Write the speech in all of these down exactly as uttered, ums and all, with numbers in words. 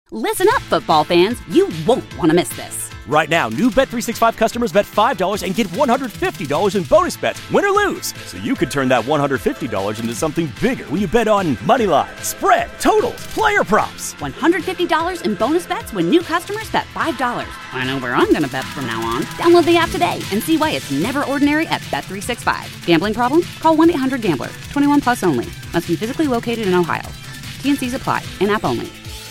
Listen up, football fans. You won't want to miss this. Right now, new Bet three sixty-five customers bet five dollars and get one hundred fifty dollars in bonus bets, win or lose. So you could turn that one hundred fifty dollars into something bigger when you bet on money line, spread, totals, player props. one hundred fifty dollars in bonus bets when new customers bet five dollars. I know where I'm going to bet from now on. Download the app today and see why it's never ordinary at Bet three sixty-five. Gambling problem? Call one eight hundred gambler. twenty-one plus only. Must be physically located in Ohio. T N Cs apply. In-app only.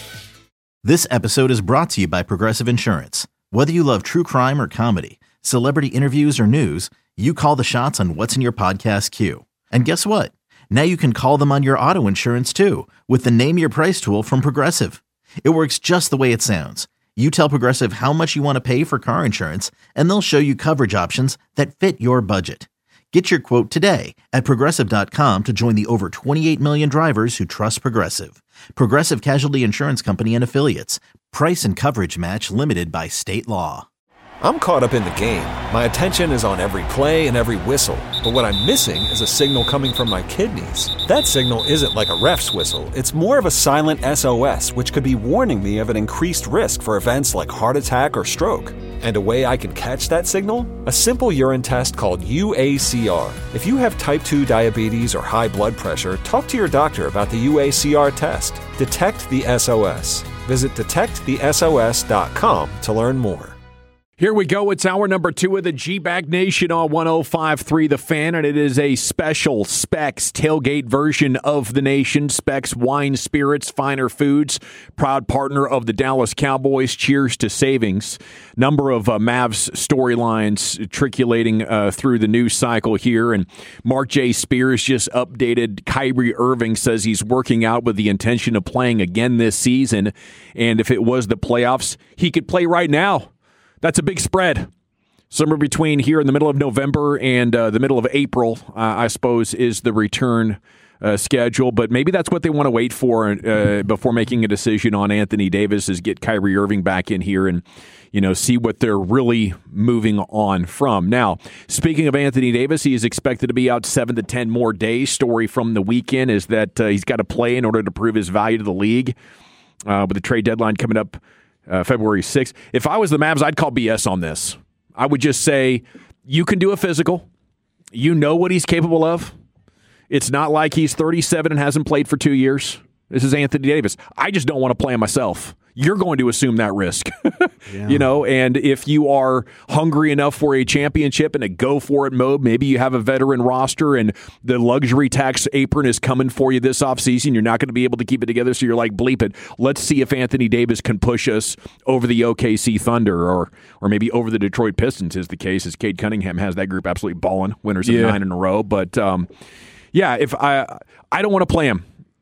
This episode is brought to you by Progressive Insurance. Whether you love true crime or comedy, celebrity interviews or news, you call the shots on what's in your podcast queue. And guess what? Now you can call them on your auto insurance too with the Name Your Price tool from Progressive. It works just the way it sounds. You tell Progressive how much you want to pay for car insurance, and they'll show you coverage options that fit your budget. Get your quote today at Progressive dot com to join the over twenty-eight million drivers who trust Progressive. Progressive Casualty Insurance Company and Affiliates. Price and coverage match limited by state law. I'm caught up in the game. My attention is on every play and every whistle. But what I'm missing is a signal coming from my kidneys. That signal isn't like a ref's whistle. It's more of a silent S O S, which could be warning me of an increased risk for events like heart attack or stroke. And a way I can catch that signal? A simple urine test called U A C R. If you have type two diabetes or high blood pressure, talk to your doctor about the U A C R test. Detect the S O S. Visit detect the S O S dot com to learn more. Here we go. It's hour number two of the G-Bag Nation on one oh five point three The Fan, and it is a special Specs tailgate version of the nation. Specs Wine, Spirits, Finer Foods, proud partner of the Dallas Cowboys. Cheers to savings. Number of uh, Mavs storylines triculating uh, through the news cycle here, and Mark J. Spears just updated. Kyrie Irving says he's working out with the intention of playing again this season, and if it was the playoffs, he could play right now. That's a big spread. Somewhere between here in the middle of November and uh, the middle of April, uh, I suppose, is the return uh, schedule. But maybe that's what they want to wait for uh, before making a decision on Anthony Davis, is get Kyrie Irving back in here and, you know, see what they're really moving on from. Now, speaking of Anthony Davis, he is expected to be out seven to ten more days. Story from the weekend is that uh, he's got to play in order to prove his value to the league uh, with the trade deadline coming up Uh, February sixth. If I was the Mavs, I'd call B S on this. I would just say, you can do a physical. You know what he's capable of. It's not like he's thirty-seven and hasn't played for two years. This is Anthony Davis. I just don't want to play him myself. You're going to assume that risk. yeah. You know, and if you are hungry enough for a championship and a go-for-it mode, maybe you have a veteran roster and the luxury tax apron is coming for you this offseason. You're not going to be able to keep it together, so you're like, bleep it. Let's see if Anthony Davis can push us over the O K C Thunder or or maybe over the Detroit Pistons is the case, as Cade Cunningham has that group absolutely balling, winners of yeah. nine in a row. But, um, yeah, if I I don't want to play him.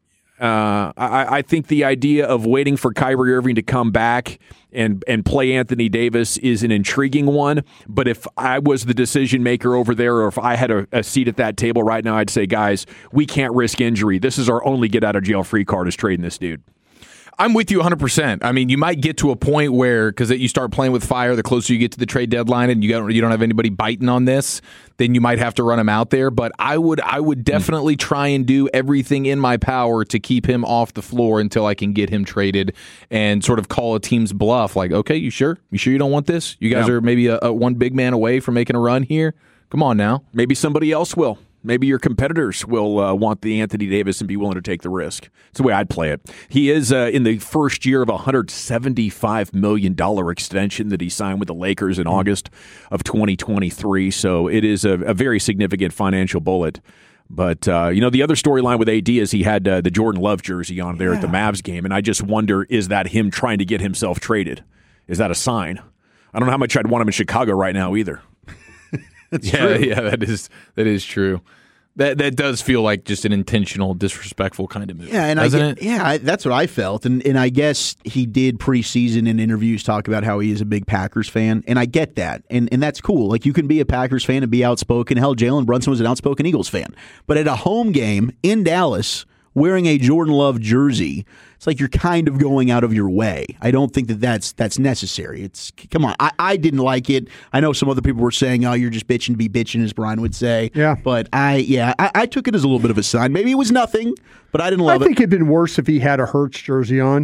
Uh, I, I think the idea of waiting for Kyrie Irving to come back and, and play Anthony Davis is an intriguing one. But if I was the decision maker over there, or if I had a, a seat at that table right now, I'd say, guys, we can't risk injury. This is our only get out of jail free card, is trading this dude. I'm with you one hundred percent. I mean, you might get to a point where, because you start playing with fire, the closer you get to the trade deadline, and you got you don't have anybody biting on this, then you might have to run him out there. But I would I would definitely try and do everything in my power to keep him off the floor until I can get him traded and sort of call a team's bluff. Like, okay, you sure? You sure you don't want this? You guys yeah. are maybe a, a one big man away from making a run here? Come on now. Maybe somebody else will. Maybe your competitors will uh, want the Anthony Davis and be willing to take the risk. It's the way I'd play it. He is uh, in the first year of a one hundred seventy-five million dollars extension that he signed with the Lakers in mm-hmm. August of twenty twenty-three. So it is a, a very significant financial bullet. But, uh, you know, the other storyline with A D is he had uh, the Jordan Love jersey on there yeah. at the Mavs game. And I just wonder, is that him trying to get himself traded? Is that a sign? I don't know how much I'd want him in Chicago right now either. That's yeah, true. yeah, that is that is true. That that does feel like just an intentional, disrespectful kind of move. Yeah, and doesn't I it? yeah, I, that's what I felt, and and I guess he did preseason in interviews talk about how he is a big Packers fan, and I get that, and and that's cool. Like, you can be a Packers fan and be outspoken. Hell, Jalen Brunson was an outspoken Eagles fan, but at a home game in Dallas, wearing a Jordan Love jersey, it's like you're kind of going out of your way. I don't think that that's, that's necessary. It's come on. I, I didn't like it. I know some other people were saying, oh, you're just bitching to be bitching, as Brian would say. Yeah. But I, yeah, I, I took it as a little bit of a sign. Maybe it was nothing, but I didn't love it. I think it. it'd been worse if he had a Hurts jersey on.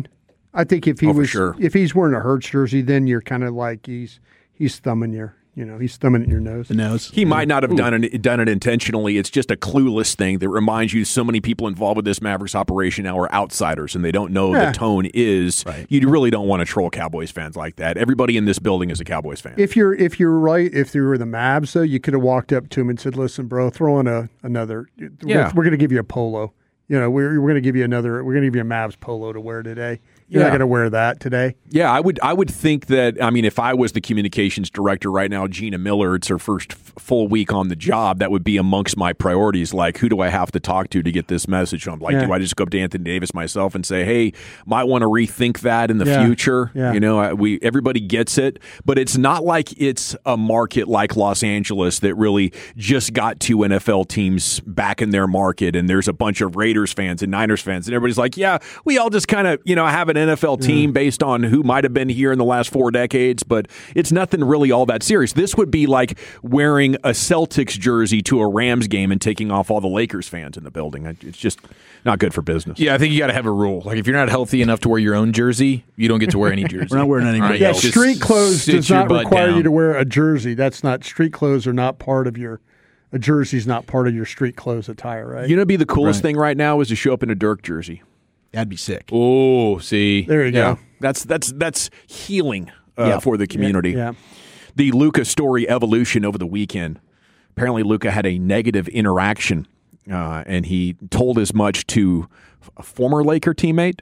I think if he Oh, for was, sure. if he's wearing a Hurts jersey, then you're kind of like he's he's thumbing your, you know, he's thumbing at your nose. The nose. He might not have done it, done it intentionally. It's just a clueless thing that reminds you so many people involved with this Mavericks operation now are outsiders and they don't know Yeah. the tone is. Right. You really don't want to troll Cowboys fans like that. Everybody in this building is a Cowboys fan. If you're if you're right, if you were the Mavs, though, you could have walked up to him and said, "Listen, bro, throw in a another. We're, Yeah. we're going to give you a polo. You know, we're we're going to give you another. We're going to give you a Mavs polo to wear today. You're Yeah. not going to wear that today." Yeah, I would I would think that, I mean, if I was the communications director right now, Gina Miller, it's her first f- full week on the job, that would be amongst my priorities. Like, who do I have to talk to to get this message? I'm like, Yeah. do I just go up to Anthony Davis myself and say, hey, might want to rethink that in the Yeah. future? Yeah. You know, I, we everybody gets it, but it's not like it's a market like Los Angeles that really just got two N F L teams back in their market, and there's a bunch of Raiders fans and Niners fans, and everybody's like, yeah, we all just kind of, you know, have an N F L team based on who might have been here in the last four decades, but it's nothing really all that serious. This would be like wearing a Celtics jersey to a Rams game and taking off all the Lakers fans in the building. It's just not good for business. Yeah, I think you got to have a rule. Like if you're not healthy enough to wear your own jersey, you don't get to wear any jersey. We're not wearing any. All right, Yeah, just street clothes sit does your not butt require down. you to wear a jersey. That's not street clothes are not part of your. A jersey's not part of your street clothes attire, right? You know, be the coolest Right. thing right now is to show up in a Dirk jersey. That'd be sick. Oh, see. there you Yeah, go. that's that's that's healing uh, Yeah. for the community. Yeah. The Luka story evolution over the weekend. Apparently, Luka had a negative interaction, uh, and he told as much to a former Laker teammate.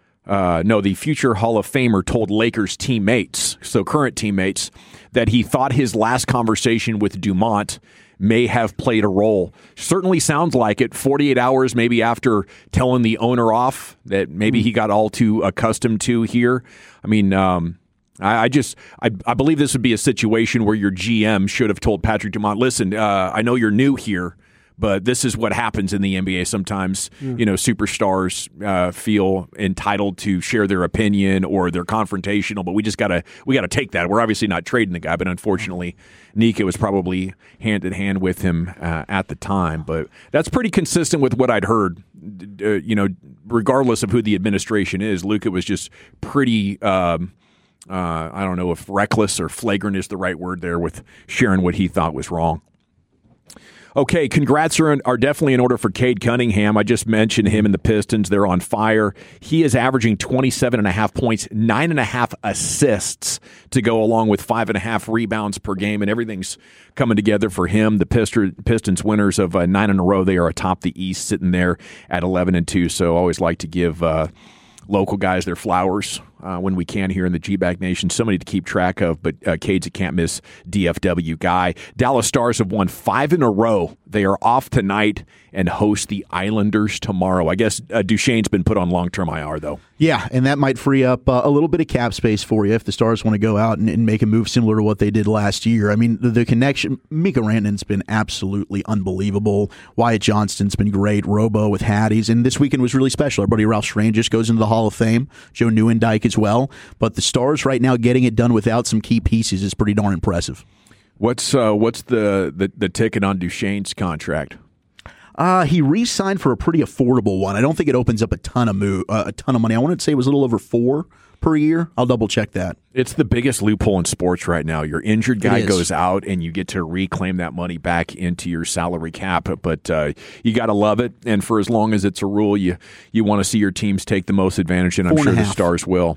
Uh, no, the future Hall of Famer told Lakers teammates, so current teammates, that he thought his last conversation with Dumont may have played a role. Certainly sounds like it. forty-eight hours maybe after telling the owner off that maybe he got all too accustomed to here. I mean, um, I, I just I, I believe this would be a situation where your G M should have told Patrick Dumont, listen, uh, I know you're new here, but this is what happens in the N B A sometimes. You know, superstars uh, feel entitled to share their opinion or they're confrontational, but we just gotta we gotta take that. We're obviously not trading the guy, but unfortunately, Nika was probably hand in hand with him uh, at the time. But that's pretty consistent with what I'd heard. Uh, you know, regardless of who the administration is, Luka was just pretty. Um, uh, I don't know if reckless or flagrant is the right word there with sharing what he thought was wrong. Okay, congrats are, in, are definitely in order for Cade Cunningham. I just mentioned him and the Pistons. They're on fire. He is averaging twenty-seven and a half points, nine and a half assists to go along with five and a half rebounds per game, and everything's coming together for him. The Pistons winners of uh, nine in a row. They are atop the East, sitting there at eleven and two. So I always like to give uh, local guys their flowers uh, when we can here in the G-Bag Nation. Somebody to keep track of, but uh, Cade's a can't-miss D F W guy. Dallas Stars have won five in a row. They are off tonight and host the Islanders tomorrow. I guess uh, Duchesne's been put on long-term I R, though. Yeah, and that might free up uh, a little bit of cap space for you if the Stars want to go out and, and make a move similar to what they did last year. I mean, the, the connection, Mika Rantanen's been absolutely unbelievable. Wyatt Johnston's been great. Robo with Hatties, and this weekend was really special. Our buddy Ralph Strange goes into the Hall of Fame. Joe Nieuwendyk as well. But the Stars right now getting it done without some key pieces is pretty darn impressive. What's uh, what's the, the, the ticket on Duchesne's contract? Uh, he re-signed for a pretty affordable one. I don't think it opens up a ton of mo- uh, a ton of money. I want to say it was a little over four per year. I'll double check that. It's the biggest loophole in sports right now. Your injured guy It is. goes out, and you get to reclaim that money back into your salary cap. But uh, you got to love it. And for as long as it's a rule, you you want to see your teams take the most advantage, and I'm Four and sure a the half. Stars will.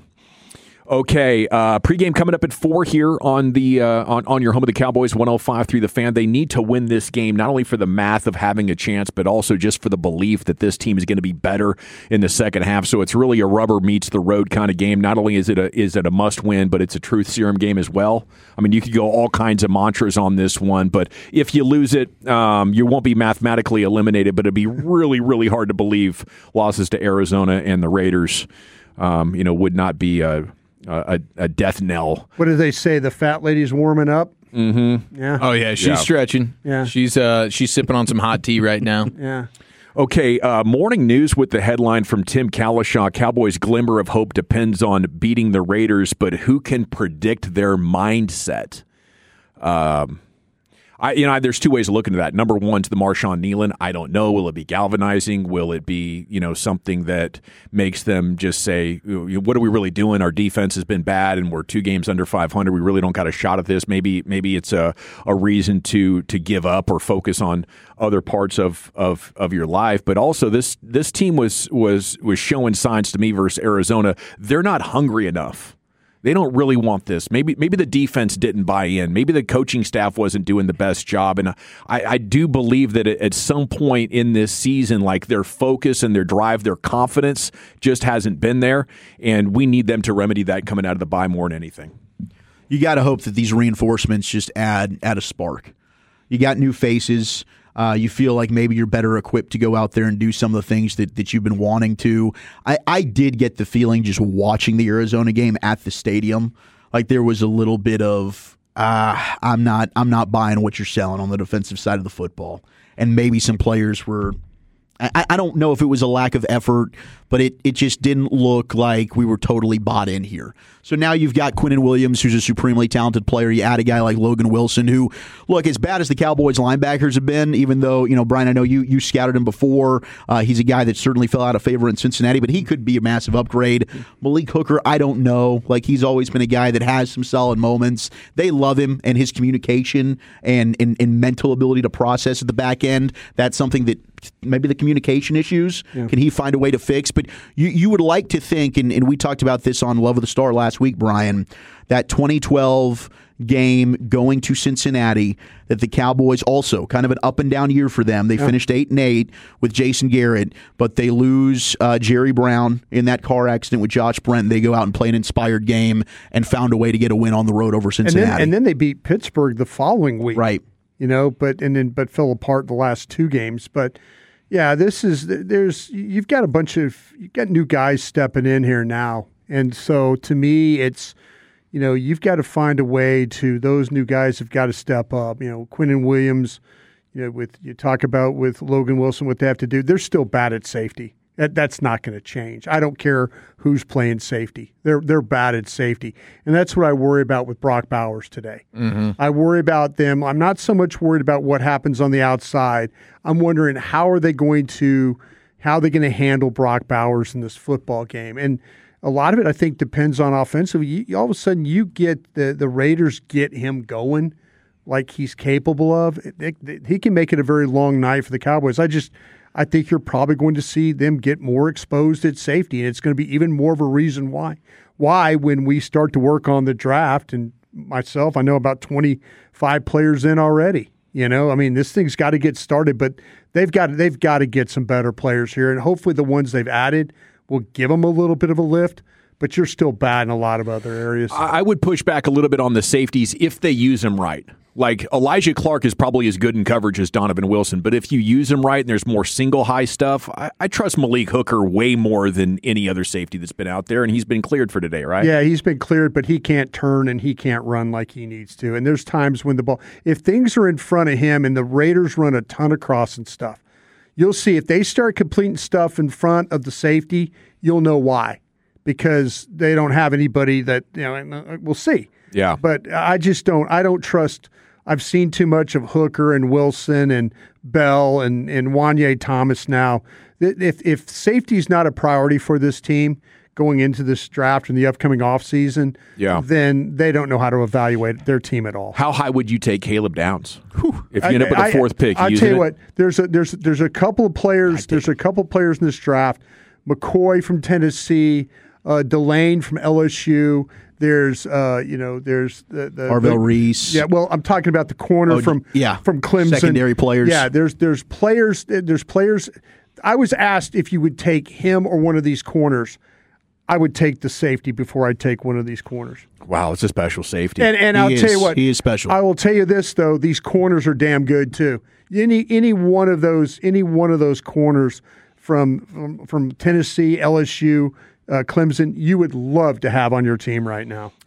Okay, uh, pregame coming up at four here on the uh, on on your home of the Cowboys, one oh five point three The Fan. They need to win this game not only for the math of having a chance, but also just for the belief that this team is going to be better in the second half. So it's really a rubber meets the road kind of game. Not only is it a is it a must win, but it's a truth serum game as well. I mean, you could go all kinds of mantras on this one, but if you lose it, um, you won't be mathematically eliminated. But it'd be really really hard to believe losses to Arizona and the Raiders, um, you know, would not be a A, a death knell. What do they say? The fat lady's warming up. Mm-hmm. Yeah. Oh yeah, she's Yeah. stretching. Yeah. she's uh she's sipping on some hot tea right now. Yeah. Okay, uh, morning news with the headline from Tim Kalishaw. Cowboys' glimmer of hope depends on beating the Raiders, but who can predict their mindset? Um, I, you know, there's two ways of looking at that. Number one, to the Marshawn Nealon, I don't know. Will it be galvanizing? Will it be, you know, something that makes them just say, what are we really doing? Our defense has been bad, and we're two games under five hundred. We really don't got a shot at this. Maybe, maybe it's a, a reason to to give up or focus on other parts of, of, of your life. But also, this this team was was was showing signs to me versus Arizona. They're not hungry enough. They don't really want this. Maybe maybe the defense didn't buy in. Maybe the coaching staff wasn't doing the best job. And I, I do believe that at some point in this season, like their focus and their drive, their confidence just hasn't been there. And we need them to remedy that coming out of the bye more than anything. You got to hope that these reinforcements just add add a spark. You got new faces. Uh, you feel like maybe you're better equipped to go out there and do some of the things that, that you've been wanting to. I, I did get the feeling just watching the Arizona game at the stadium, like there was a little bit of, uh, I'm not I'm not buying what you're selling on the defensive side of the football. And maybe some players were, I, I don't know if it was a lack of effort, but it, it just didn't look like we were totally bought in here. So now you've got Quinnen Williams, who's a supremely talented player. You add a guy like Logan Wilson, who, look, as bad as the Cowboys linebackers have been, even though, you know, Brian, I know you you scouted him before. Uh, he's a guy that certainly fell out of favor in Cincinnati, but he could be a massive upgrade. Malik Hooker, I don't know. Like, he's always been a guy that has some solid moments. They love him and his communication and, and, and mental ability to process at the back end. That's something that maybe the communication issues, yeah. Can he find a way to fix? But you, you would like to think, and, and we talked about this on Love of the Star last week, Brian, that twenty twelve game going to Cincinnati, that the Cowboys also, kind of an up and down year for them. They yeah. finished eight and eight with Jason Garrett, but they lose uh, Jerry Brown in that car accident with Josh Brent. They go out and play an inspired game and found a way to get a win on the road over Cincinnati. And then, and then they beat Pittsburgh the following week. Right. You know, but and then but fell apart the last two games. But yeah, this is there's you've got a bunch of you've got new guys stepping in here now, and so to me, it's you know you've got to find a way to those new guys have got to step up. You know, Quinnen Williams, you know, with you talk about with Logan Wilson, what they have to do. They're still bad at safety. That, that's not going to change. I don't care who's playing safety. They're they're bad at safety. And that's what I worry about with Brock Bowers today. Mm-hmm. I worry about them. I'm not so much worried about what happens on the outside. I'm wondering how are they going to how are they going to handle Brock Bowers in this football game. And a lot of it, I think, depends on offensively. You, all of a sudden, you get the, the Raiders get him going like he's capable of. It, it, he can make it a very long night for the Cowboys. I just I think you're probably going to see them get more exposed at safety, and it's going to be even more of a reason why. Why, when we start to work on the draft, and myself, I know about twenty-five players in already. You know, I mean, this thing's got to get started, but they've got they've got to get some better players here, and hopefully the ones they've added will give them a little bit of a lift. But you're still bad in a lot of other areas. I would push back a little bit on the safeties if they use them right. Like, Elijah Clark is probably as good in coverage as Donovan Wilson, but if you use him right and there's more single high stuff, I, I trust Malik Hooker way more than any other safety that's been out there, and he's been cleared for today, right? Yeah, he's been cleared, but he can't turn and he can't run like he needs to. And there's times when the ball, if things are in front of him and the Raiders run a ton of crossing stuff, you'll see if they start completing stuff in front of the safety, you'll know why. Because they don't have anybody that, you know, we'll see. Yeah. But I just don't, I don't trust, I've seen too much of Hooker and Wilson and Bell and, and Wanye Thomas now. If, if safety is not a priority for this team going into this draft and the upcoming offseason, yeah. then they don't know how to evaluate their team at all. How high would you take Caleb Downs? Whew. If you end up with a fourth pick, I'll tell you it? what, there's a, there's, there's a couple of players, there's a couple of players in this draft. McCoy from Tennessee, Uh, Delane from L S U. There's, uh, you know, there's the, the Arvell Reese. Yeah, well, I'm talking about the corner oh, from yeah. from Clemson. Secondary players. Yeah, there's there's players. There's players. I was asked if you would take him or one of these corners. I would take the safety before I'd take one of these corners. Wow, it's a special safety. And and he I'll is, tell you what, he is special. I will tell you this though: these corners are damn good too. Any any one of those any one of those corners from from, from Tennessee, L S U. Uh, Clemson, you would love to have on your team right now.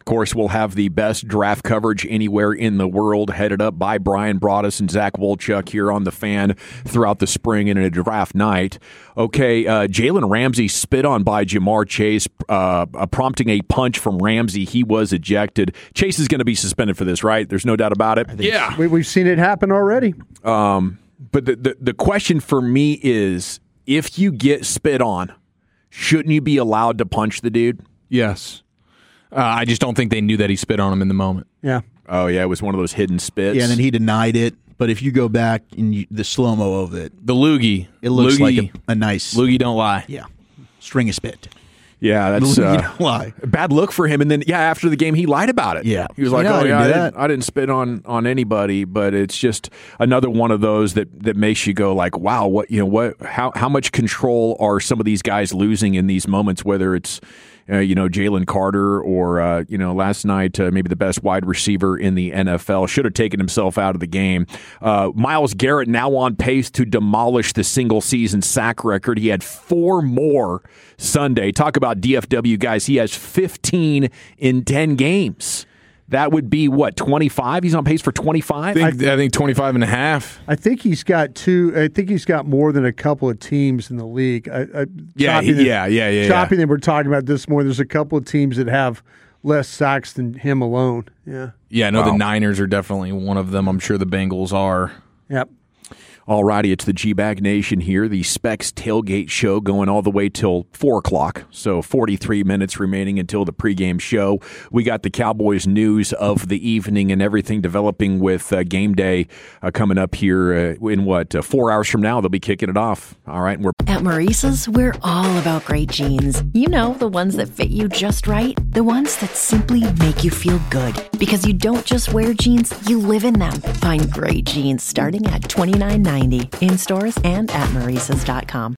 course, we'll have the best draft coverage anywhere in the world, headed up by Brian Broaddus and Zach Wolchuk here on The Fan throughout the spring and a draft night. Okay, uh, Jalen Ramsey spit on by Jamar Chase, uh, uh, prompting a punch from Ramsey. He was ejected. Chase is going to be suspended for this, right? There's no doubt about it. Yeah. We, we've seen it happen already. Um, but the, the, the question for me is, if you get spit on, shouldn't you be allowed to punch the dude? Yes. Uh, I just don't think they knew that he spit on him in the moment. Yeah. Oh, yeah, it was one of those hidden spits. Yeah, and then he denied it. But if you go back in you, the slow-mo of it, the loogie, it looks loogie, like a, a nice loogie. Don't lie. Yeah, string of spit. Yeah, that's loogie uh, don't lie. Bad look for him. And then, yeah, after the game, he lied about it. Yeah, he was so like, yeah, "Oh, I didn't yeah, do I that. didn't, I didn't spit on on anybody." But it's just another one of those that that makes you go like, "Wow, what you know? What? How how much control are some of these guys losing in these moments? Whether it's Uh, you know, Jalen Carter or, uh, you know, last night, uh, maybe the best wide receiver in the N F L. Should have taken himself out of the game. Uh, Myles Garrett now on pace to demolish the single-season sack record. He had four more Sunday. Talk about D F W, guys. He has fifteen in ten games. That would be, what, twenty-five? He's on pace for twenty-five? I think, I think twenty-five and a half. I think he's got two. I think he's got more than a couple of teams in the league. I, I, yeah, he, that, yeah, yeah, yeah. Chopping yeah. that we're talking about this more. There's a couple of teams that have less sacks than him alone. Yeah. Yeah, no, Wow. the Niners are definitely one of them. I'm sure the Bengals are. Yep. All righty, it's the G-Bag Nation here, the Specs Tailgate Show going all the way till four o'clock, so forty-three minutes remaining until the pregame show. We got the Cowboys news of the evening and everything developing with uh, game day uh, coming up here uh, in, what, uh, four hours from now. They'll be kicking it off. All right, and we're At Maurice's, we're all about great jeans. You know, the ones that fit you just right. The ones that simply make you feel good. Because you don't just wear jeans, you live in them. Find great jeans starting at twenty-nine ninety in stores and at Maurices dot com.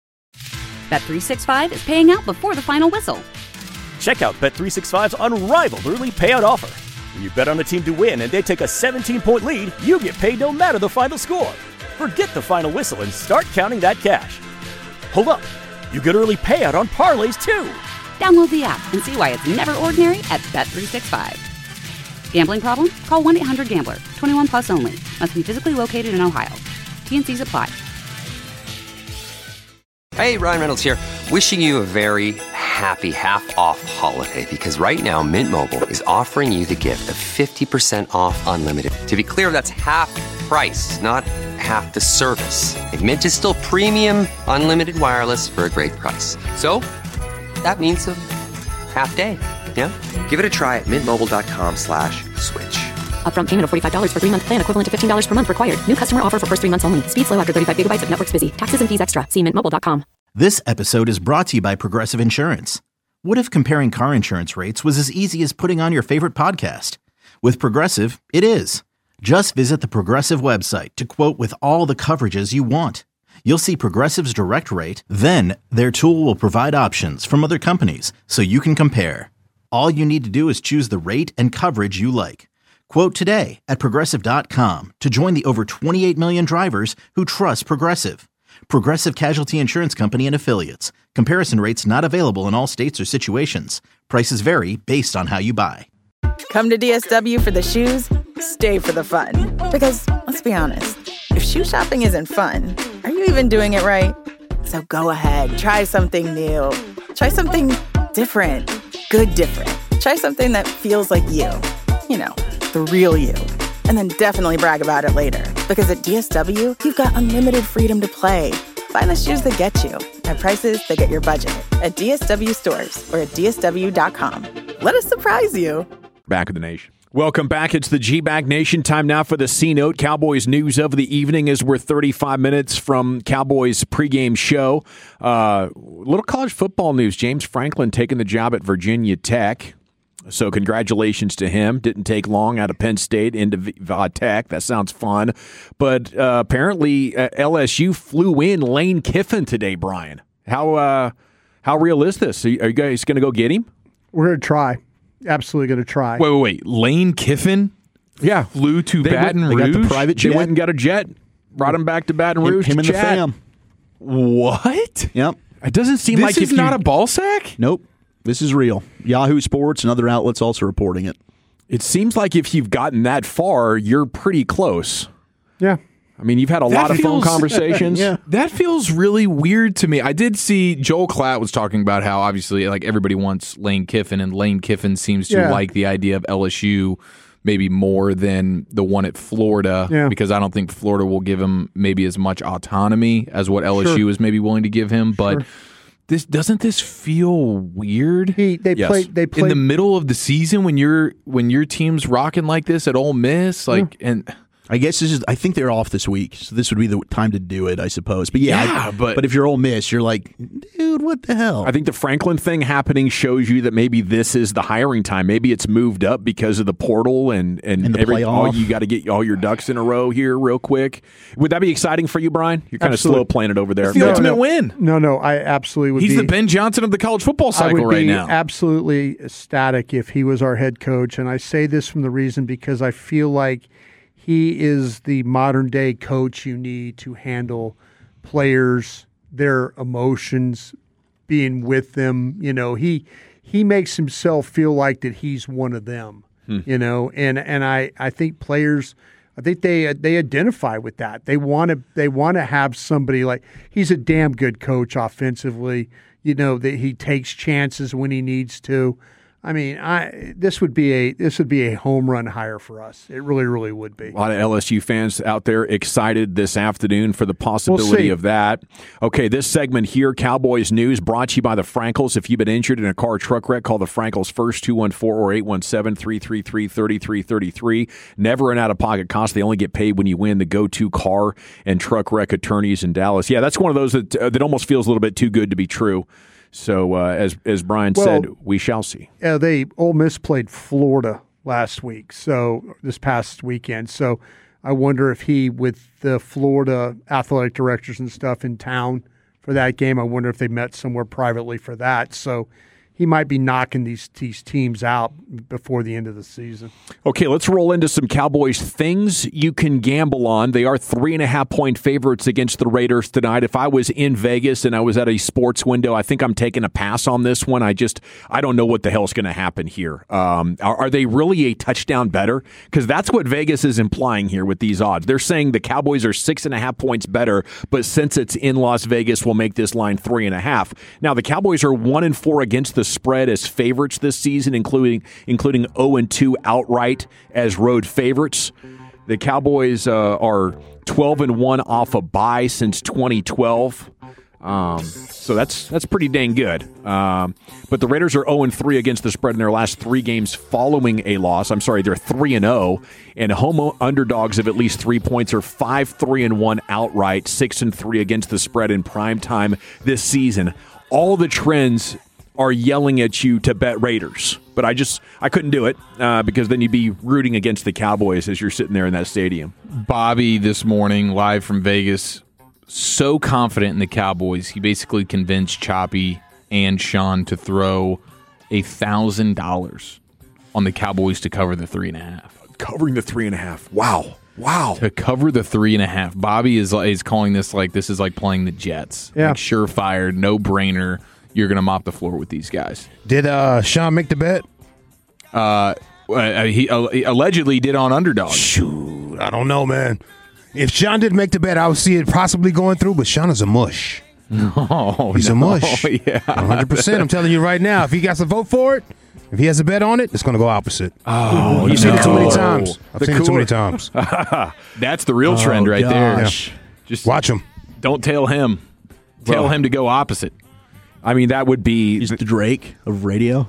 Bet three sixty-five is paying out before the final whistle. Check out Bet three sixty-five's unrivaled early payout offer. When you bet on a team to win and they take a seventeen-point lead, you get paid no matter the final score. Forget the final whistle and start counting that cash. Hold up. You get early payout on parlays, too. Download the app and see why it's never ordinary at Bet three sixty-five. Gambling problem? Call one eight hundred gambler. twenty-one plus only. Must be physically located in Ohio. T N Cs apply. Hey, Ryan Reynolds here. Wishing you a very happy half-off holiday because right now Mint Mobile is offering you the gift of fifty percent off unlimited. To be clear, that's half price, not half the service. And Mint is still premium unlimited wireless for a great price. So that means a half day. Yeah? Give it a try at mintmobile.com slash switch. Upfront payment of forty-five dollars for three-month plan equivalent to fifteen dollars per month required. New customer offer for first three months only. Speed slow after thirty-five gigabytes if network's busy. Taxes and fees extra. See mint mobile dot com. This episode is brought to you by Progressive Insurance. What if comparing car insurance rates was as easy as putting on your favorite podcast? With Progressive, it is. Just visit the Progressive website to quote with all the coverages you want. You'll see Progressive's direct rate, then their tool will provide options from other companies so you can compare. All you need to do is choose the rate and coverage you like. Quote today at Progressive dot com to join the over twenty-eight million drivers who trust Progressive. Progressive Casualty Insurance Company and Affiliates. Comparison rates not available in all states or situations. Prices vary based on how you buy. Come to D S W for the shoes, stay for the fun. Because, let's be honest, if shoe shopping isn't fun, are you even doing it right? So go ahead, try something new. Try something different. Good different. Try something that feels like you. You know, the real you. And then definitely brag about it later. Because at D S W, you've got unlimited freedom to play. Find the shoes that get you at prices that get your budget at D S W stores or at D S W dot com. Let us surprise you. back of the nation. Welcome back. It's the G-Bag Nation. Time now for the C-Note, Cowboys news of the evening as we're thirty-five minutes from Cowboys pregame show. Uh, little college football news. James Franklin taking the job at Virginia Tech. So congratulations to him. Didn't take long out of Penn State into Va Tech. That sounds fun. But uh, apparently uh, L S U flew in Lane Kiffin today, Brian. How uh, how real is this? Are you, are you guys going to go get him? We're going to try. Absolutely going to try. Wait, wait, wait. Lane Kiffin yeah. flew to they Baton went, Rouge? They got the private jet. They went and got a jet. Brought him back to Baton Rouge Him, him to and the chat. fam. What? Yep. It doesn't seem This like is if not you, a ball sack? Nope. This is real. Yahoo Sports and other outlets also reporting it. It seems like if you've gotten that far, you're pretty close. Yeah. I mean, you've had a That lot of phone feels- conversations. Yeah. That feels really weird to me. I did see Joel Klatt was talking about how obviously like everybody wants Lane Kiffin, and Lane Kiffin seems to Yeah. like the idea of L S U maybe more than the one at Florida Yeah. because I don't think Florida will give him maybe as much autonomy as what L S U Sure. is maybe willing to give him. But Sure. this doesn't this feel weird? He they Yes. played they in played the middle of the season when you're when your team's rocking like this at Ole Miss, like and I guess this is. I think they're off this week, so this would be the time to do it, I suppose. But yeah, Yeah, I, but- but if you're Ole Miss, you're like, dude, what the hell? I think the Franklin thing happening shows you that maybe this is the hiring time. Maybe it's moved up because of the portal and and, And the every, playoff. oh, you got to get all your ducks in a row here real quick. Would that be exciting for you, Brian? You're kind of Absolutely. slow playing it over there. it's the No, ultimate no. win. no no I absolutely would He's be the Ben Johnson of the college football I cycle would right be now. absolutely ecstatic if he was our head coach, and I say this from the reason because I feel like he is the modern day coach you need to handle players, their emotions, being with them. You know, he he makes himself feel like that he's one of them. You know, and and I, I think players, I think they they identify with that. They want to they want to have somebody like he's a damn good coach offensively. You know that he takes chances when he needs to. I mean, I this would be a this would be a home run hire for us. It really, really would be. A lot of L S U fans out there excited this afternoon for the possibility see. of that. Okay, this segment here, Cowboys News, brought to you by the Frankels. If you've been injured in a car or truck wreck, call the Frankels first, two one four or eight one seven, three three three, three three three three. Never an out-of-pocket cost. They only get paid when you win. The go-to car and truck wreck attorneys in Dallas. Yeah, that's one of those that, uh, that almost feels a little bit too good to be true. So, uh, as as Brian Well, said, we shall see. Uh, they Ole Miss played Florida last week, so this past weekend. So I wonder if he, with the Florida athletic directors and stuff in town for that game, I wonder if they met somewhere privately for that. So he might be knocking these these teams out before the end of the season. Okay, let's roll into some Cowboys things you can gamble on. They are three and a half point favorites against the Raiders tonight. If I was in Vegas and I was at a sports window, I think I'm taking a pass on this one. I just, I don't know what the hell's going to happen here. Um, are, are they really a touchdown better? Because that's what Vegas is implying here with these odds. They're saying the Cowboys are six and a half points better, but since it's in Las Vegas, we'll make this line three and a half. Now, the Cowboys are one and four against the spread as favorites this season, including including oh and two outright as road favorites. The Cowboys uh, are twelve and one off a bye since twenty twelve. Um, so that's that's pretty dang good. Um, but the Raiders are oh and three against the spread in their last three games following a loss. I'm sorry, they're three and oh, and home underdogs of at least three points are five three and one outright, six and three against the spread in prime time this season. All the trends are yelling at you to bet Raiders, but I just I couldn't do it uh, because then you'd be rooting against the Cowboys as you're sitting there in that stadium. Bobby this morning, live from Vegas, so confident in the Cowboys, he basically convinced Choppy and Sean to throw a thousand dollars on the Cowboys to cover the three and a half. Covering the three and a half. Wow. Wow. To cover the three and a half. Bobby is is calling this like this is like playing the Jets. Yeah. Like surefire, no brainer. You're going to mop the floor with these guys. Did uh, Sean make the bet? Uh, uh, he, uh, he allegedly did on underdog. Shoot, I don't know, man. If Sean did make the bet, I would see it possibly going through, but Sean is a mush. No, He's no, a mush. Yeah. one hundred percent. I'm telling you right now, if he got to vote for it, if he has a bet on it, it's going to go opposite. Oh, I've seen no. it too many times. I've The seen it too many cooler. times. That's the real trend Oh, right there. gosh. Just Watch him. don't tell him. Tell Well, him to go opposite. I mean, that would be He's the Drake of radio.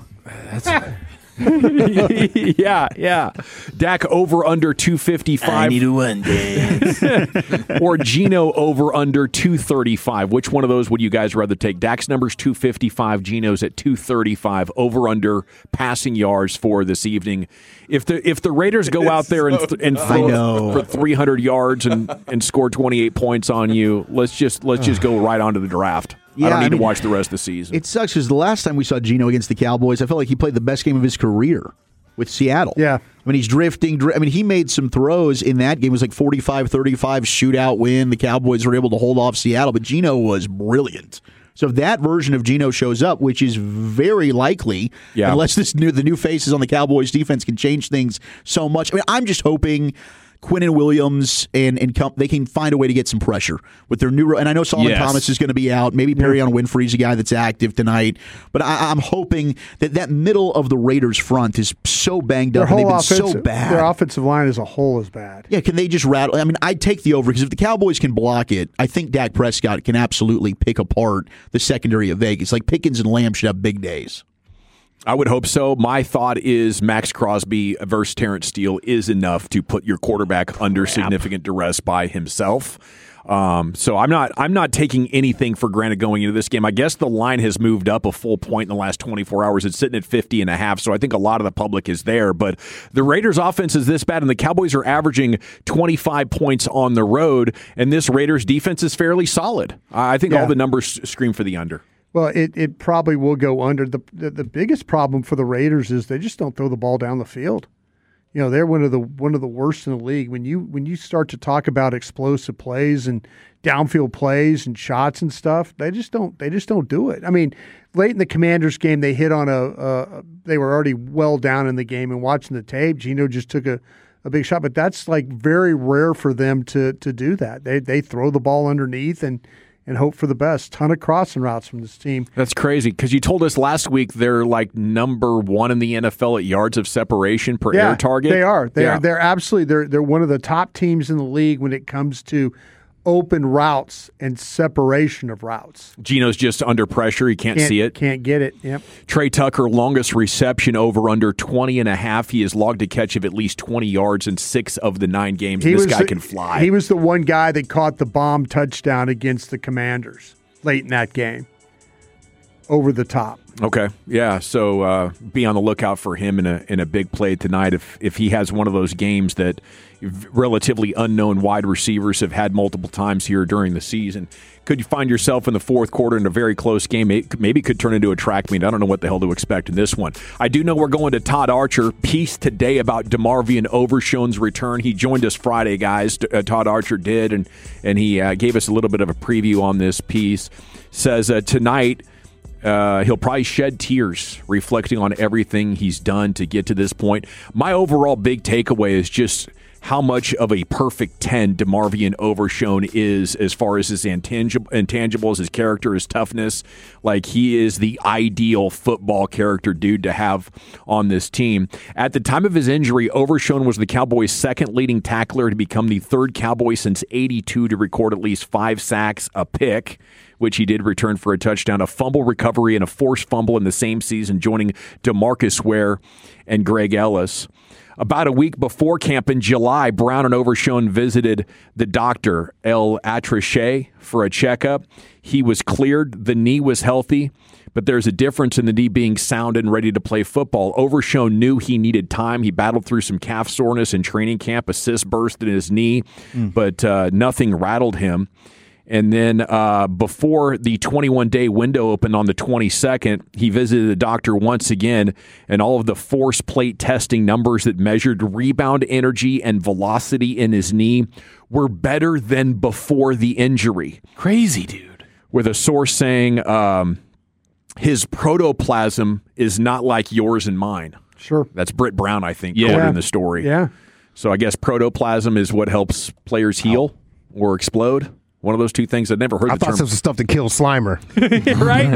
yeah, yeah. Dak over under two fifty-five. to win, dance. Or Geno over under two thirty-five. Which one of those would you guys rather take? Dak's number's two fifty-five, Geno's at two thirty-five. Over under passing yards for this evening. If the if the Raiders go out there and th- and throw know. for three hundred yards and, and score twenty-eight points on you, let's just let's just go right onto the draft. I Yeah, don't need I to mean, watch the rest of the season. It sucks because the last time we saw Geno against the Cowboys, I felt like he played the best game of his career with Seattle. Yeah. I mean, he's drifting. Dri- I mean, he made some throws in that game. It was like forty-five thirty-five shootout win. The Cowboys were able to hold off Seattle, but Geno was brilliant So if that version of Geno shows up, which is very likely, yeah. unless this new the new faces on the Cowboys defense can change things so much. I mean, I'm just hoping Quinnen Williams and and com- they can find a way to get some pressure with their new. And I know Solomon yes. Thomas is going to be out. Maybe Perrion Winfrey's a guy that's active tonight. But I, I'm hoping that that middle of the Raiders front is so banged Their up and they've whole been so offensive- bad. Their offensive line as a whole is bad. Yeah, can they just rattle? I mean, I'd take the over because if the Cowboys can block it, I think Dak Prescott can absolutely pick apart the secondary of Vegas. Like Pickens and Lamb should have big days. I would hope so. My thought is Max Crosby versus Terrence Steele is enough to put your quarterback under Crap. significant duress by himself. Um, so I'm not I'm not taking anything for granted going into this game. I guess the line has moved up a full point in the last twenty-four hours. It's sitting at fifty and a half, so I think a lot of the public is there. But the Raiders' offense is this bad, and the Cowboys are averaging twenty-five points on the road, and this Raiders' defense is fairly solid. I think Yeah. all the numbers scream for the under. Well, it, it probably will go under. The, the the biggest problem for the Raiders is they just don't throw the ball down the field. You know, they're one of the one of the worst in the league. When you when you start to talk about explosive plays and downfield plays and shots and stuff, they just don't they just don't do it. I mean, late in the Commanders game, they hit on a, a they were already well down in the game, and watching the tape, Geno just took a, a big shot. But that's like very rare for them to to do that. They they throw the ball underneath and. and hope for the best. Ton of crossing routes from this team. That's crazy because you told us last week they're like number one in the N F L at yards of separation per yeah, air target. They are. They yeah. are. They're absolutely. They're they're one of the top teams in the league when it comes to open routes and separation of routes. Geno's just under pressure. He can't, can't see it. Can't get it. Yep. Trey Tucker, longest reception over under twenty and a half. He has logged a catch of at least twenty yards in six of the nine games. He this was guy the, can fly. He was the one guy that caught the bomb touchdown against the Commanders late in that game. Over the top. Okay, yeah. So uh, be on the lookout for him in a in a big play tonight. If if he has one of those games that relatively unknown wide receivers have had multiple times here during the season, could you find yourself in the fourth quarter in a very close game? It maybe could turn into a track meet. I don't know what the hell to expect in this one. I do know we're going to Todd Archer. Piece today about DeMarvion Overshown's return. He joined us Friday, guys. Uh, Todd Archer did, and and he uh, gave us a little bit of a preview on this piece. Says uh, tonight. Uh, he'll probably shed tears reflecting on everything he's done to get to this point. My overall big takeaway is just how much of a perfect ten DeMarvion Overshown is as far as his intangible, intangibles, his character, his toughness. Like, he is the ideal football character dude to have on this team. At the time of his injury, Overshown was the Cowboys' second leading tackler to become the third Cowboy since eighty-two to record at least five sacks, a pick, which he did return for a touchdown, a fumble recovery, and a forced fumble in the same season, joining DeMarcus Ware and Greg Ellis. About a week before camp in July, Brown and Overshown visited the doctor, El Atrache, for a checkup. He was cleared. The knee was healthy, but there's a difference in the knee being sound and ready to play football. Overshown knew he needed time. He battled through some calf soreness in training camp, a cyst burst in his knee, mm. but uh, nothing rattled him. And then uh, before the twenty-one day window opened on the twenty-second, he visited the doctor once again, and all of the force plate testing numbers that measured rebound energy and velocity in his knee were better than before the injury. Crazy, dude. With a source saying um, his protoplasm is not like yours and mine. Sure. That's Britt Brown, I think, yeah. in the story. Yeah. So I guess protoplasm is what helps players heal oh. or explode. One of those two things. I'd never heard I the thought term. this was stuff to kill Slimer. right,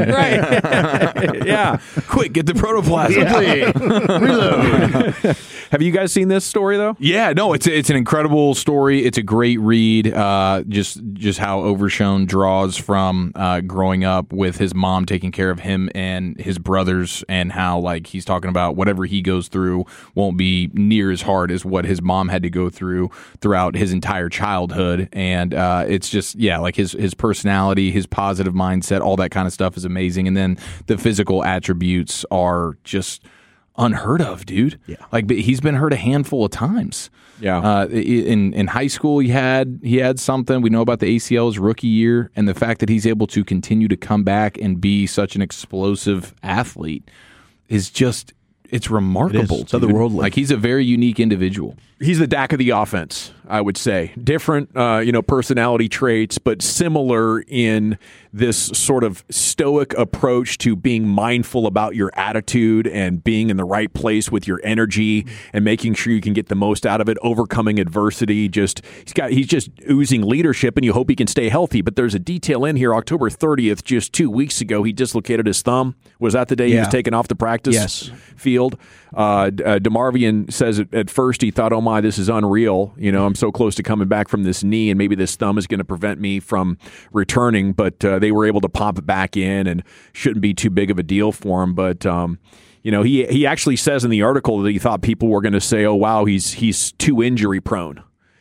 right. yeah. Quick, get the protoplasm. Yeah. Reload. Have you guys seen this story, though? Yeah, no, it's it's an incredible story. It's a great read. Uh, just just how Overshown draws from uh, growing up with his mom taking care of him and his brothers, and how like he's talking about whatever he goes through won't be near as hard as what his mom had to go through throughout his entire childhood. And uh, it's just yeah, like his his personality, his positive mindset, all that kind of stuff is amazing. And then the physical attributes are just unheard of, dude. Yeah. Like, but he's been hurt a handful of times. Yeah. Uh, in in high school, he had he had something. We know about the A C L his rookie year, and the fact that he's able to continue to come back and be such an explosive athlete is just it's remarkable. It is. It's otherworldly. Like, he's a very unique individual. He's the Dak of the offense, I would say. Different, uh, you know, personality traits, but similar in this sort of stoic approach to being mindful about your attitude and being in the right place with your energy and making sure you can get the most out of it, overcoming adversity. Just he's got he's just oozing leadership, and you hope he can stay healthy. But there's a detail in here. October thirtieth, just two weeks ago, he dislocated his thumb. Was that the day yeah. he was taken off the practice yes. field? Uh, uh, DeMarvion says at, at first he thought, oh my, this is unreal. You know, I'm so close to coming back from this knee, and maybe this thumb is going to prevent me from returning. But uh, they were able to pop it back in, and shouldn't be too big of a deal for him. But um, you know, he he actually says in the article that he thought people were going to say, oh wow, he's he's too injury prone,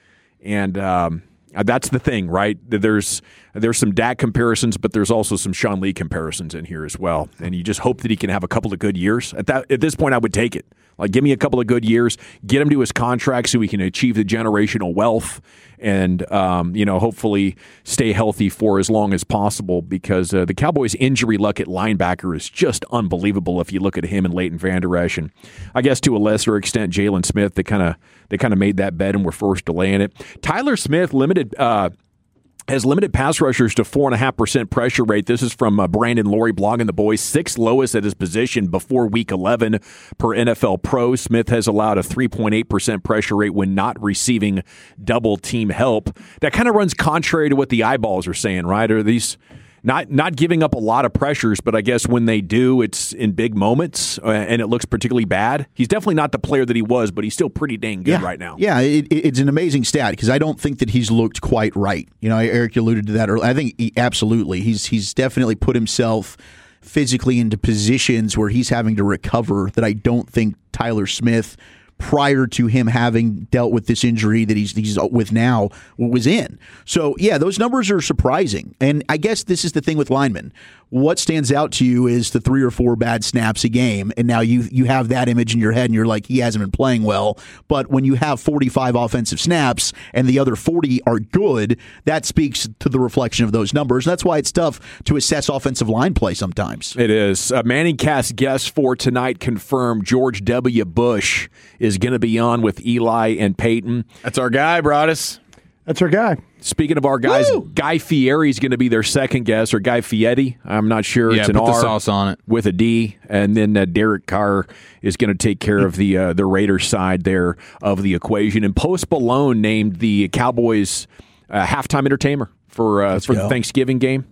and um, that's the thing, right? There's there's some Dak comparisons, but there's also some Sean Lee comparisons in here as well. And you just hope that he can have a couple of good years. At that at this point, I would take it. Like, give me a couple of good years, get him to his contract so he can achieve the generational wealth, and um, you know, hopefully stay healthy for as long as possible, because uh, the Cowboys' injury luck at linebacker is just unbelievable if you look at him and Leighton Vander Esch, and I guess to a lesser extent Jalen Smith. They kind of they kind of made that bet and were forced to lay in it. Tyler Smith limited. Uh, has limited pass rushers to four point five percent pressure rate. This is from uh, Brandon Laurie, blogging the boys. Sixth lowest at his position before week eleven per N F L Pro. Smith has allowed a three point eight percent pressure rate when not receiving double team help. That kind of runs contrary to what the eyeballs are saying, right? Are these not not giving up a lot of pressures, but I guess when they do, it's in big moments, uh, and it looks particularly bad. He's definitely not the player that he was, but he's still pretty dang good yeah. right now. Yeah, it, it's an amazing stat, because I don't think that he's looked quite right. You know, Eric alluded to that earlier. I think he, absolutely. He's he's definitely put himself physically into positions where he's having to recover that I don't think Tyler Smith, prior to him having dealt with this injury that he's he's with now, was in. So, yeah, those numbers are surprising. And I guess this is the thing with linemen. What stands out to you is the three or four bad snaps a game, and now you you have that image in your head, and you're like, he hasn't been playing well. But when you have forty-five offensive snaps and the other forty are good, that speaks to the reflection of those numbers. That's why it's tough to assess offensive line play sometimes. It is. Uh, ManningCast guest for tonight confirmed George W. Bush is going to be on with Eli and Peyton. That's our guy, Broadus. That's our guy. Speaking of our guys, Woo! Guy Fieri is going to be their second guest, or Guy Fieri. I'm not sure. Yeah, it's an put the R sauce on it with a D, and then uh, Derek Carr is going to take care of the uh, the Raiders side there of the equation. And Post Malone named the Cowboys uh, halftime entertainer for uh, for the Thanksgiving game.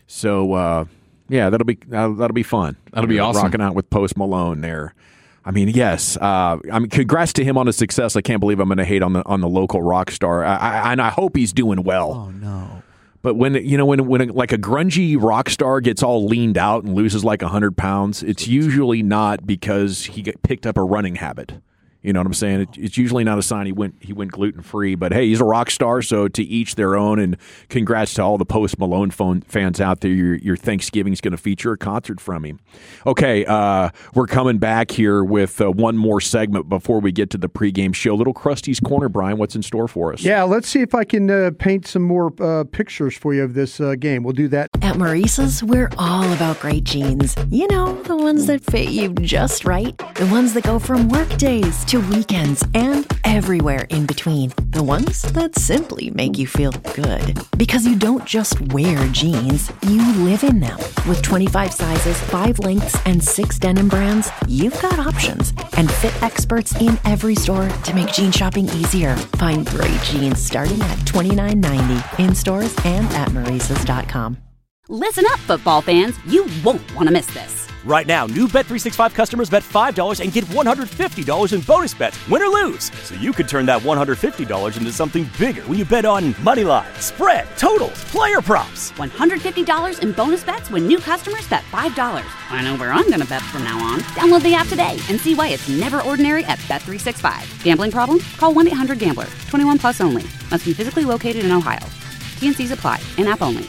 So uh, yeah, that'll be uh, that'll be fun. That'll be awesome. Rocking out with Post Malone there. I mean, yes. Uh, I mean, congrats to him on his success. I can't believe I'm going to hate on the on the local rock star. I, I, and I hope he's doing well. Oh no! But when you know when when a, like a grungy rock star gets all leaned out and loses like a hundred pounds, it's usually not because he got picked up a running habit. You know what I'm saying? It, it's usually not a sign he went he went gluten free. But hey, he's a rock star, so to each their own. And congrats to all the Post Malone phone fans out there. Your your Thanksgiving is going to feature a concert from him. Okay, uh, we're coming back here with uh, one more segment before we get to the pregame show. Little Krusty's Corner, Brian. What's in store for us? Yeah, let's see if I can uh, paint some more uh, pictures for you of this uh, game. We'll do that. At Maurice's, we're all about great jeans. You know, the ones that fit you just right. The ones that go from work days to weekends and everywhere in between. The ones that simply make you feel good. Because you don't just wear jeans, you live in them. With twenty-five sizes, five lengths, and six denim brands, you've got options. And fit experts in every store to make jean shopping easier. Find great jeans starting at twenty-nine ninety in stores and at Maurices dot com. Listen up, football fans. You won't want to miss this. Right now, new Bet three sixty-five customers bet five dollars and get one hundred fifty dollars in bonus bets, win or lose. So you could turn that one hundred fifty dollars into something bigger when you bet on money line, spread, totals, player props. one hundred fifty dollars in bonus bets when new customers bet five dollars. I know where I'm going to bet from now on. Download the app today and see why it's never ordinary at Bet three sixty-five. Gambling problem? Call one eight hundred gambler. twenty-one plus only. Must be physically located in Ohio. T N Cs apply. In-app only.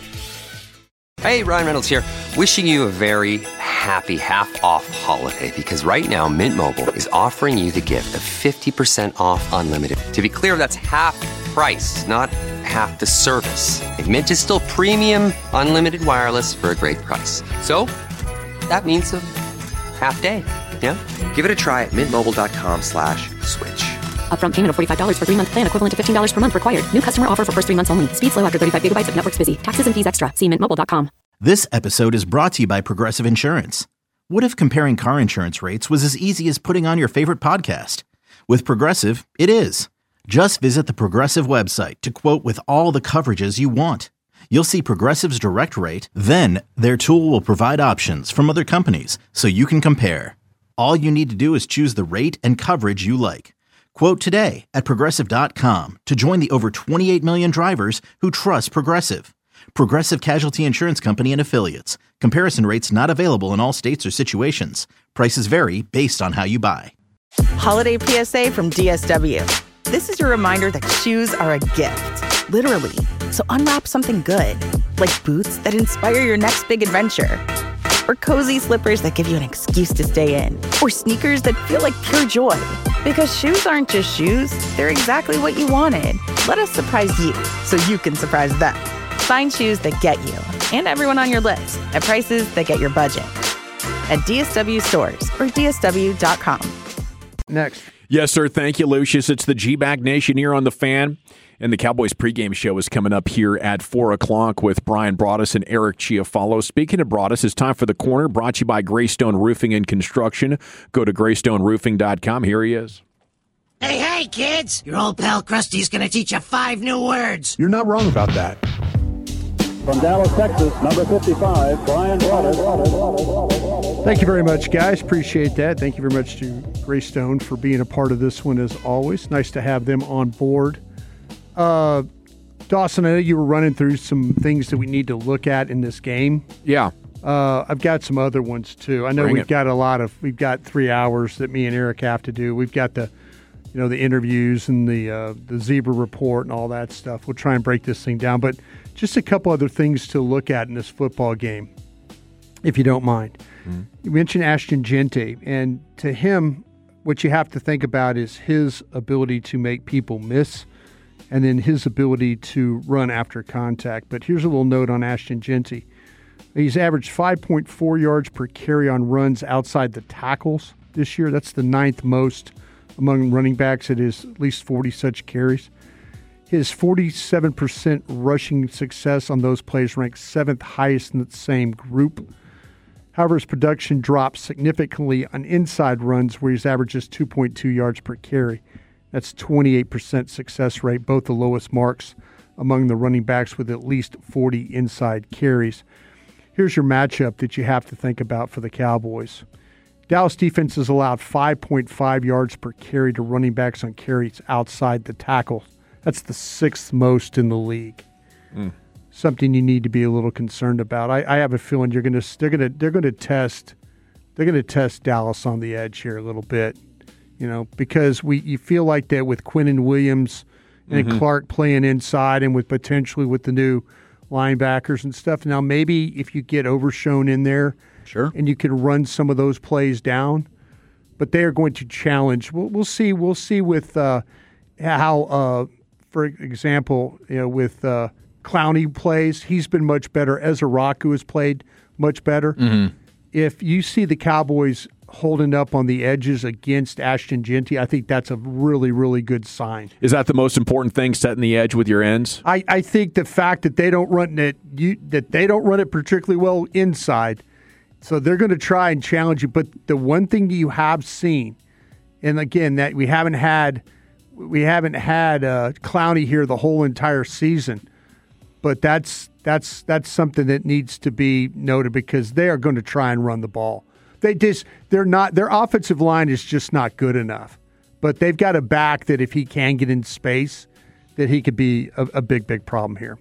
Hey, Ryan Reynolds here. Wishing you a very happy half-off holiday, because right now Mint Mobile is offering you the gift of fifty percent off unlimited. To be clear, that's half price, not half the service. Like, Mint is still premium unlimited wireless for a great price. So that means a half day. Yeah? Give it a try at mintmobile.com slash switch. Upfront payment of forty-five dollars for three-month plan equivalent to fifteen dollars per month required. New customer offer for first three months only. Speed slow after thirty-five gigabytes if network's busy. Taxes and fees extra. See mint mobile dot com. This episode is brought to you by Progressive Insurance. What if comparing car insurance rates was as easy as putting on your favorite podcast? With Progressive, it is. Just visit the Progressive website to quote with all the coverages you want. You'll see Progressive's direct rate, then their tool will provide options from other companies so you can compare. All you need to do is choose the rate and coverage you like. Quote today at Progressive dot com to join the over twenty-eight million drivers who trust Progressive. Progressive Casualty Insurance Company and Affiliates. Comparison rates not available in all states or situations. Prices vary based on how you buy. Holiday P S A from D S W. This is your reminder that shoes are a gift, literally. So unwrap something good, like boots that inspire your next big adventure, or cozy slippers that give you an excuse to stay in, or sneakers that feel like pure joy. Because shoes aren't just shoes, they're exactly what you wanted. Let us surprise you so you can surprise them. Find shoes that get you and everyone on your list at prices that get your budget at D S W stores or D S W dot com. Next. Yes, sir. Thank you, Lucius. It's the G-Bag Nation here on The Fan. And the Cowboys pregame show is coming up here at four o'clock with Brian Broaddus and Eric Chiafalo. Speaking of Broaddus, it's time for The Corner, brought to you by Greystone Roofing and Construction. Go to greystone roofing dot com. Here he is. Hey, hey, kids! Your old pal Krusty's going to teach you five new words. You're not wrong about that. From Dallas, Texas, number fifty-five, Brian Broaddus. Thank you very much, guys. Appreciate that. Thank you very much to Greystone for being a part of this one as always. Nice to have them on board. Uh, Dawson, I know you were running through some things that we need to look at in this game. Yeah. Uh, I've got some other ones too. I know Bring we've it. got a lot of, we've got three hours that me and Eric have to do. We've got the, you know, the interviews and the uh, the Zebra report and all that stuff. We'll try and break this thing down, but just a couple other things to look at in this football game, if you don't mind. Mm-hmm. You mentioned Ashton Jeanty, and to him, what you have to think about is his ability to make people miss, and then his ability to run after contact. But here's a little note on Ashton Jeanty. He's averaged five point four yards per carry on runs outside the tackles this year. That's the ninth most among running backs. It is at least forty such carries. His forty-seven percent rushing success on those plays ranks seventh highest in the same group. However, his production drops significantly on inside runs where he's averages two point two yards per carry. That's twenty-eight percent success rate, both the lowest marks among the running backs with at least forty inside carries. Here's your matchup that you have to think about for the Cowboys. Dallas defense has allowed five point five yards per carry to running backs on carries outside the tackle. That's the sixth most in the league. Mm. Something you need to be a little concerned about. I, I have a feeling you're going to they're going to they're going to test they're going to test Dallas on the edge here a little bit. You know, because we you feel like that with Quinnen Williams and mm-hmm. Clark playing inside, and with potentially with the new linebackers and stuff. Now, maybe if you get Overshown in there, sure, and you can run some of those plays down, but they are going to challenge. We'll, we'll see. We'll see with uh, how, uh, for example, you know, with uh, Clowney plays. He's been much better. Ezra Raku has played much better. Mm-hmm. If you see the Cowboys holding up on the edges against Ashton Jeanty, I think that's a really, really good sign. Is that the most important thing, setting the edge with your ends? I, I think the fact that they don't run it, you, that they don't run it particularly well inside, so they're going to try and challenge you. But the one thing that you have seen, and again, that we haven't had, we haven't had uh, Clowney here the whole entire season, but that's that's that's something that needs to be noted because they are going to try and run the ball. They just they're not their offensive line is just not good enough. But they've got a back that if he can get in space, that he could be a, a big, big problem here.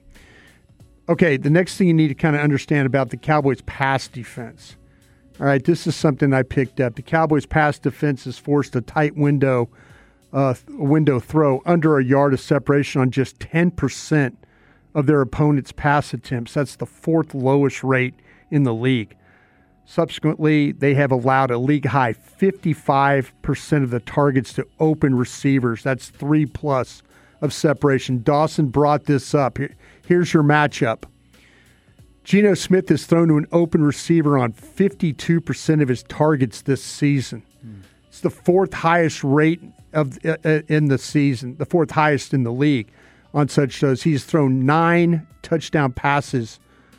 Okay, the next thing you need to kind of understand about the Cowboys' pass defense. All right, this is something I picked up. The Cowboys' pass defense has forced a tight window, uh, window throw under a yard of separation on just ten percent of their opponent's pass attempts. That's the fourth lowest rate in the league. Subsequently, they have allowed a league-high fifty-five percent of the targets to open receivers. That's three plus of separation. Dawson brought this up. Here, here's your matchup. Geno Smith has thrown to an open receiver on fifty-two percent of his targets this season. Hmm. It's the fourth highest rate of uh, in the season, the fourth highest in the league on such throws. He's thrown nine touchdown passes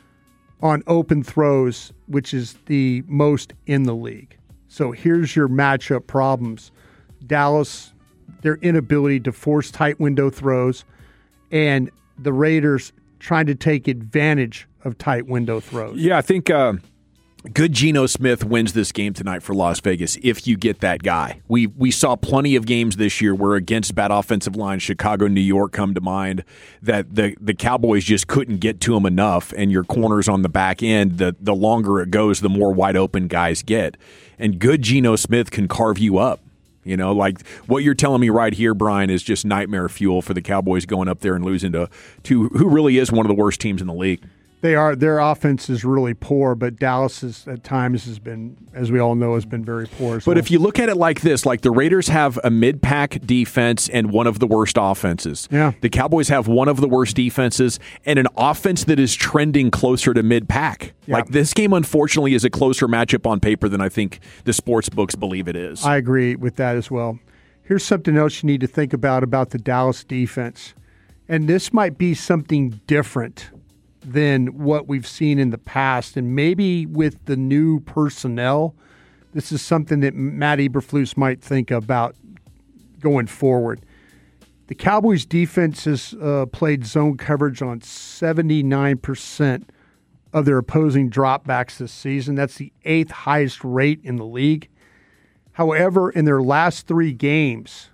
on open throws, which is the most in the league. So here's your matchup problems. Dallas, their inability to force tight window throws, and the Raiders trying to take advantage of tight window throws. Yeah, I think uh, good Geno Smith wins this game tonight for Las Vegas if you get that guy. We we saw plenty of games this year where against bad offensive lines, Chicago, New York come to mind, that the, the Cowboys just couldn't get to them enough, and your corners on the back end, the, the longer it goes, the more wide open guys get. And good Geno Smith can carve you up. You know, like what you're telling me right here, Brian, is just nightmare fuel for the Cowboys going up there and losing to, to who really is one of the worst teams in the league. They are. Their offense is really poor, but Dallas is, at times has been, as we all know, has been very poor. But well. If you look at it like this, like the Raiders have a mid-pack defense and one of the worst offenses. Yeah. The Cowboys have one of the worst defenses and an offense that is trending closer to mid-pack. Yeah. Like this game, unfortunately, is a closer matchup on paper than I think the sports books believe it is. I agree with that as well. Here's something else you need to think about about the Dallas defense, and this might be something different than what we've seen in the past. And maybe with the new personnel, this is something that Matt Eberflus might think about going forward. The Cowboys' defense has uh, played zone coverage on seventy-nine percent of their opposing dropbacks this season. That's the eighth highest rate in the league. However, in their last three games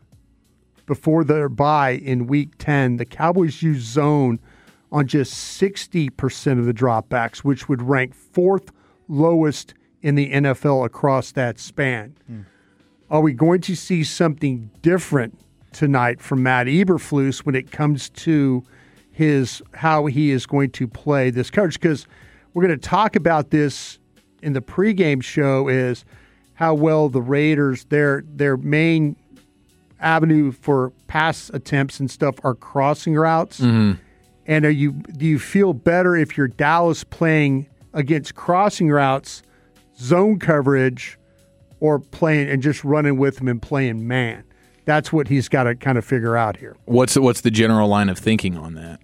before their bye in Week ten, the Cowboys used zone on just sixty percent of the dropbacks, which would rank fourth lowest in the N F L across that span. Mm. Are we going to see something different tonight from Matt Eberflus when it comes to his how he is going to play this coverage? Because we're going to talk about this in the pregame show, is how well the Raiders, their their main avenue for pass attempts and stuff are crossing routes. Mm-hmm. And are you do you feel better if you're Dallas playing against crossing routes, zone coverage, or playing and just running with them and playing man? That's what he's got to kind of figure out here. What's the, what's the general line of thinking on that?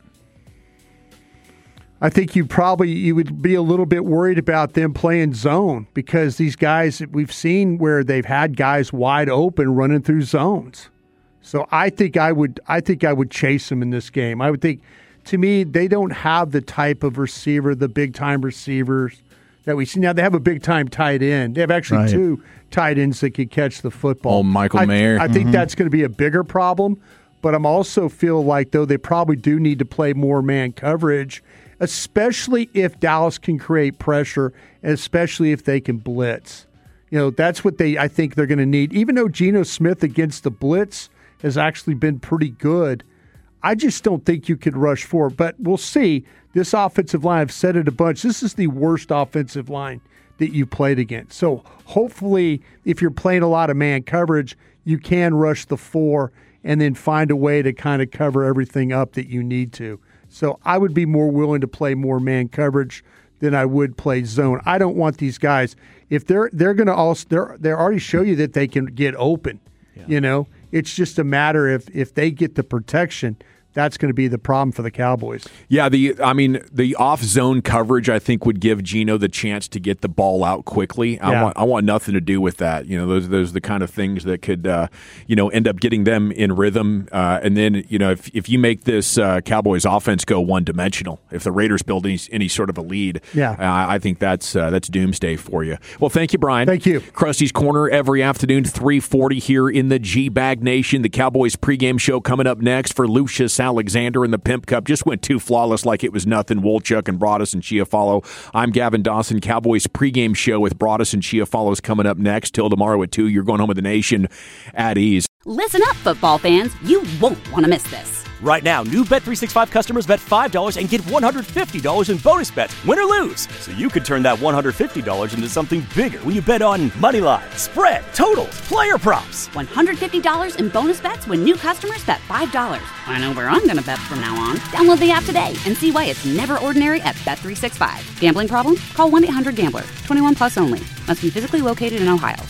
I think you probably you would be a little bit worried about them playing zone, because these guys, we've seen where they've had guys wide open running through zones. So I think I would I think I would chase them in this game. I would think. To me, they don't have the type of receiver, the big-time receivers that we see. Now, they have a big-time tight end. They have actually right. two tight ends that can catch the football. Oh, Michael I, Mayer. I think mm-hmm. that's going to be a bigger problem. But I'm also feel like, though, they probably do need to play more man coverage, especially if Dallas can create pressure, and especially if they can blitz. You know, that's what they I think they're going to need. Even though Geno Smith against the blitz has actually been pretty good, I just don't think you could rush forward. But we'll see. This offensive line, I've said it a bunch, this is the worst offensive line that you played against. So hopefully, if you're playing a lot of man coverage, you can rush the four and then find a way to kind of cover everything up that you need to. So I would be more willing to play more man coverage than I would play zone. I don't want these guys, if they're they're going to also they're they already show you that they can get open. Yeah. You know, it's just a matter if if they get the protection. That's going to be the problem for the Cowboys. Yeah, the I mean, the off-zone coverage, I think, would give Geno the chance to get the ball out quickly. I yeah. want I want nothing to do with that. You know, those those are the kind of things that could, uh, you know, end up getting them in rhythm. Uh, and then, you know, if if you make this uh, Cowboys offense go one-dimensional, if the Raiders build any, any sort of a lead, yeah. uh, I think that's uh, that's doomsday for you. Well, thank you, Brian. Thank you. Krusty's Corner every afternoon, three forty here in the G-Bag Nation. The Cowboys pregame show coming up next for Lucius Alexander in the Pimp Cup. Just went too flawless like it was nothing. Wolchuk and Broadus and Chiafalo. I'm Gavin Dawson. Cowboys pregame show with Broadus and Chiafalo is coming up next. Till tomorrow at two. You're going home with the nation at ease. Listen up, football fans. You won't want to miss this. Right now, new Bet three sixty-five customers bet five dollars and get one hundred fifty dollars in bonus bets, win or lose. So you could turn that one hundred fifty dollars into something bigger when you bet on money line, spread, totals, player props. one hundred fifty dollars in bonus bets when new customers bet five dollars. I know where I'm going to bet from now on. Download the app today and see why it's never ordinary at Bet three sixty-five. Gambling problem? Call one eight hundred gambler. twenty-one plus only. Must be physically located in Ohio.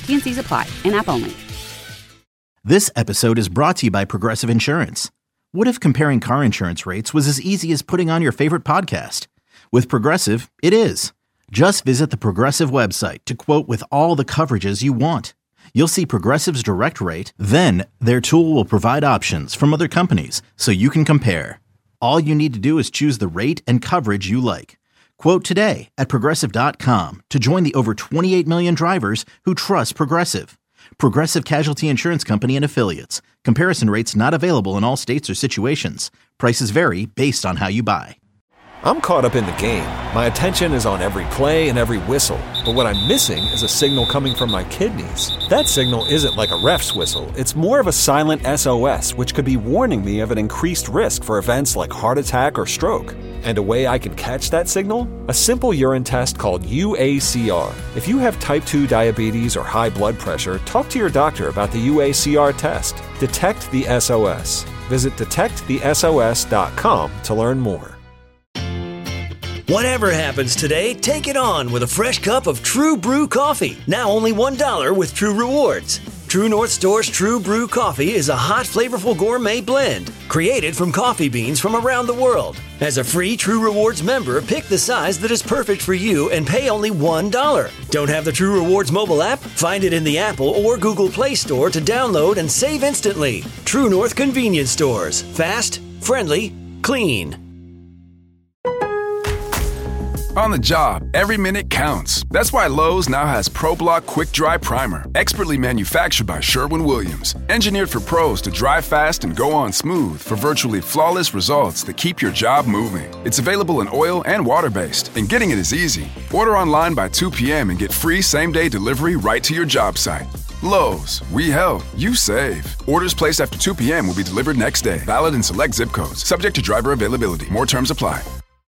T and C's apply. In-app only. This episode is brought to you by Progressive Insurance. What if comparing car insurance rates was as easy as putting on your favorite podcast? With Progressive, it is. Just visit the Progressive website to quote with all the coverages you want. You'll see Progressive's direct rate, then their tool will provide options from other companies so you can compare. All you need to do is choose the rate and coverage you like. Quote today at Progressive dot com to join the over twenty-eight million drivers who trust Progressive. Progressive Casualty Insurance Company and Affiliates. Comparison rates not available in all states or situations. Prices vary based on how you buy. I'm caught up in the game. My attention is on every play and every whistle. But what I'm missing is a signal coming from my kidneys. That signal isn't like a ref's whistle. It's more of a silent S O S, which could be warning me of an increased risk for events like heart attack or stroke. And a way I can catch that signal? A simple urine test called U A C R. If you have type two diabetes or high blood pressure, talk to your doctor about the U A C R test. Detect the S O S. Visit detect the S O S dot com to learn more. Whatever happens today, take it on with a fresh cup of True Brew coffee. Now only one dollar with True Rewards. True North Store's True Brew coffee is a hot, flavorful gourmet blend created from coffee beans from around the world. As a free True Rewards member, pick the size that is perfect for you and pay only one dollar. Don't have the True Rewards mobile app? Find it in the Apple or Google Play Store to download and save instantly. True North Convenience Stores. Fast, friendly, clean. On the job, every minute counts. That's why Lowe's now has ProBlock Quick Dry Primer, expertly manufactured by Sherwin-Williams. Engineered for pros to dry fast and go on smooth for virtually flawless results that keep your job moving. It's available in oil and water-based, and getting it is easy. Order online by two p.m. and get free same-day delivery right to your job site. Lowe's, we help, you save. Orders placed after two p.m. will be delivered next day. Valid in select zip codes. Subject to driver availability. More terms apply.